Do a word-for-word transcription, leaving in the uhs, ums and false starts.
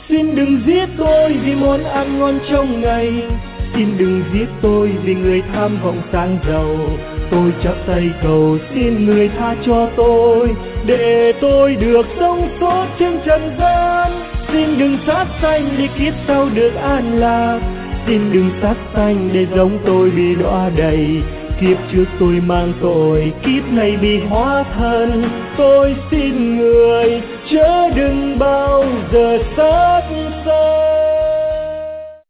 Xin đừng giết tôi vì món ăn ngon trong ngày. Xin đừng giết tôi vì người tham vọng sang giàu. Tôi chắp tay cầu xin người tha cho tôi, để tôi được sống tốt trên trần gian. Xin đừng sát sanh để kiếp sau được an lạc. Xin đừng sát sanh để giống tôi bị đọa đầy. Kiếp trước tôi mang tội, kiếp này bị hóa thân. Tôi xin người chớ đừng bao giờ sát sanh.